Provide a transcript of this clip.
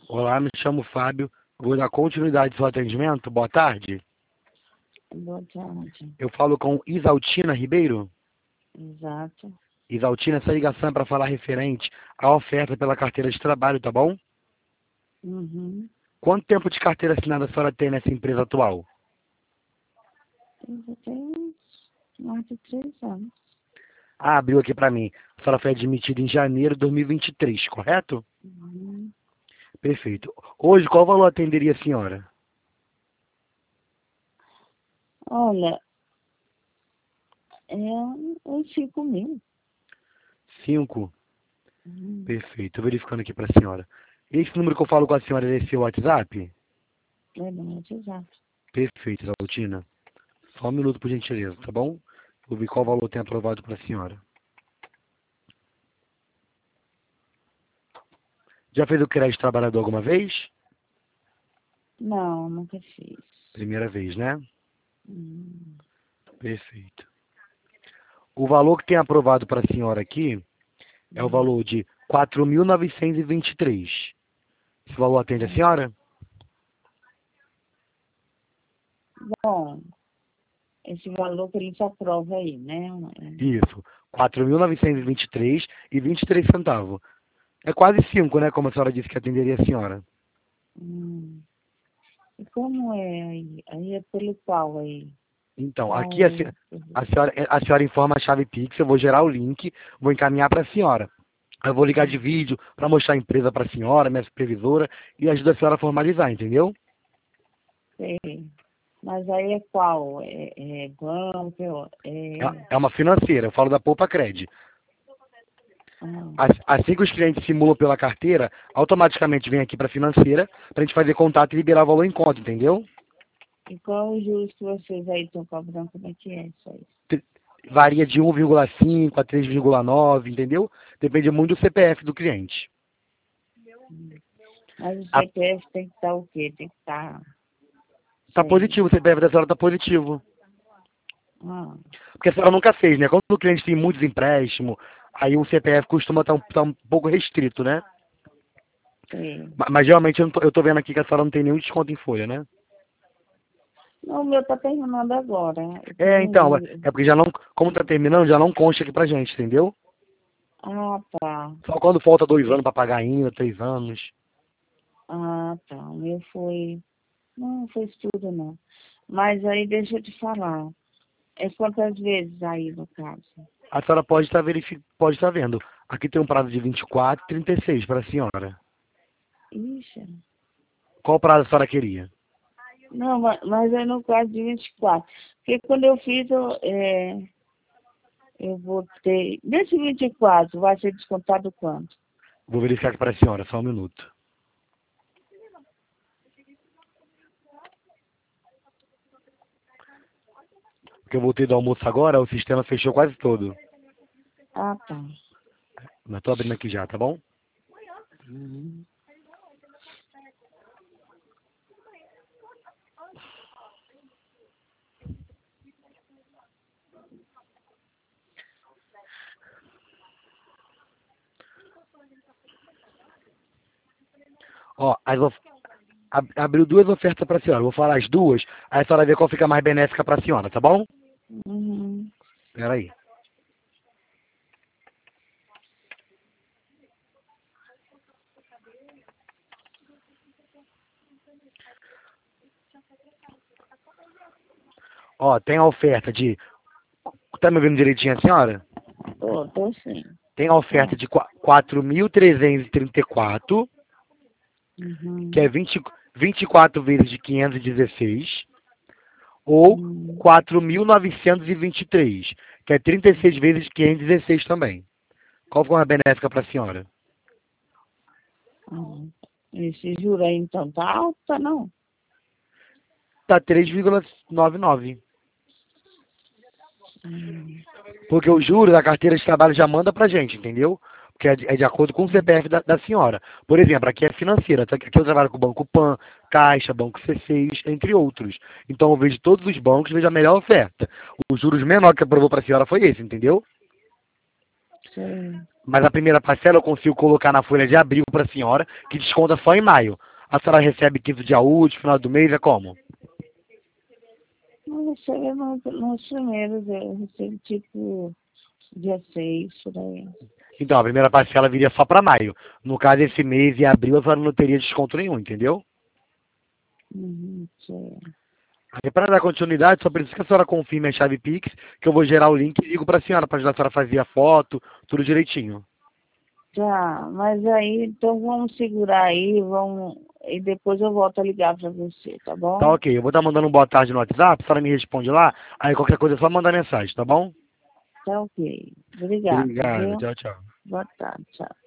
Olá, me chamo Fábio. Vou dar continuidade ao seu atendimento. Boa tarde. Boa tarde. Eu falo com Isaltina Ribeiro. Exato. Isaltina, essa ligação é para falar referente à oferta pela carteira de trabalho, tá bom? Uhum. Quanto tempo de carteira assinada a senhora tem nessa empresa atual? Eu já tenho mais de 3 anos. Ah, abriu aqui para mim. A senhora foi admitida em janeiro de 2023, correto? Uhum. Perfeito. Hoje, qual valor atenderia a senhora? Olha, é uns 5.000. 5. Uhum. Perfeito. Tô verificando aqui para a senhora. Esse número que eu falo com a senhora é seu WhatsApp? Verdade, exato. Perfeito, Isaltina. Só um minuto, por gentileza, tá bom? Vou ver qual valor tem aprovado para a senhora. Já fez o crédito trabalhador alguma vez? Não, nunca fiz. Primeira vez, né? Uhum. Perfeito. O valor que tem aprovado para a senhora aqui é o Uhum. valor de 4.923. Esse valor atende a senhora? Bom, esse valor que eles aprovam aí, né? Isso. 4.923,23 centavos. É quase 5, né? Como a senhora disse que atenderia a senhora. Hum. E como é aí? Aí é pelo qual aí? Então, aqui Qual é? a senhora informa a chave Pix, eu vou gerar o link, vou encaminhar para a senhora. Eu vou ligar de vídeo para mostrar a empresa para a senhora, minha supervisora, e ajuda a senhora a formalizar, entendeu? Sei. Mas aí é qual? É banco? É uma financeira, eu falo da Poupa Cred. Ah, Assim que os clientes simulam pela carteira, automaticamente vem aqui para a financeira, para a gente fazer contato e liberar o valor em conta, entendeu? e qual os juros que vocês aí estão cobrando? Como é que é isso aí? Te- Varia de 1,5 a 3,9, entendeu? Depende muito do CPF do cliente. Mas o A- CPF tem que estar o quê? Tem que estar Tá sem. positivo, o CPF da senhora tá positivo. Ah, Porque a senhora nunca fez, né? Quando o cliente tem muitos empréstimos, aí o CPF costuma estar um pouco restrito, né? sei. Mas geralmente eu tô vendo aqui que a senhora não tem nenhum desconto em folha, né? Não, o meu está terminando agora. Eu É, tenho então, um. é porque já não, como tá terminando, já não consta aqui pra gente, entendeu? Ah, tá. Só quando falta 2 anos pra pagar ainda, 3 anos. Ah, tá. O meu foi. Não, foi isso tudo não. Mas aí deixa eu te falar. É quantas vezes aí no caso? A senhora pode estar vendo. Aqui tem um prazo de 24 e 36 para a senhora. Ixi. Qual prazo a senhora queria? Não, mas é no caso de 24. Porque quando eu fiz, eu vou ter. Desse 24 vai ser descontado quanto? Vou verificar aqui para a senhora, só um minuto. Porque eu voltei do almoço agora, o sistema fechou quase todo. Ah, tá. Mas tô abrindo aqui já, tá bom? Hum. Ó, abriu 2 ofertas para a senhora. Vou falar as duas, aí a senhora vê qual fica mais benéfica para a senhora, tá bom? Uhum. Pera aí. Ó, tem a oferta de... Tá me ouvindo direitinho a senhora? Tô sim. Tem a oferta Tá. de 4.334, que é Uhum. 24 vezes de 516. Ou Uhum. 4.923, que é 36 vezes 516 também. Qual foi a benéfica para a senhora? Ah, esse juro aí então tá alto, tá não? Tá 3,99. Hum. Porque o juros da carteira de trabalho já manda pra gente, entendeu? Porque é de acordo com o CPF da senhora. Por exemplo, aqui é financeira. Aqui eu trabalho com o Banco Pan, Caixa, Banco C6, entre outros. Então eu vejo todos os bancos, vejo a melhor oferta. Os juros menor que aprovou para a senhora foi esse, entendeu? Sei. Mas a primeira parcela eu consigo colocar na folha de abril para a senhora, que desconta só em maio. A senhora recebe 15 dia útil, final do mês, é como? Não recebo nos primeiros, eu recebo tipo dia 6 por aí. Então, a primeira parcela viria só para maio. No caso, esse mês e abril a senhora não teria desconto nenhum, entendeu? Sei. Aí, para dar continuidade, só preciso que a senhora confirme a chave Pix, que eu vou gerar o link e ligo para a senhora, para ajudar a senhora a fazer a foto, tudo direitinho. Tá, mas aí, então vamos segurar aí, vamos, e depois eu volto a ligar para você, tá Tá bom? ok, eu vou estar mandando um boa tarde no WhatsApp, a senhora me responde lá, aí qualquer coisa é só mandar mensagem, tá bom? Tá ok. Obrigada, Obrigado, viu? tchau, tchau. Boa tarde, tchau.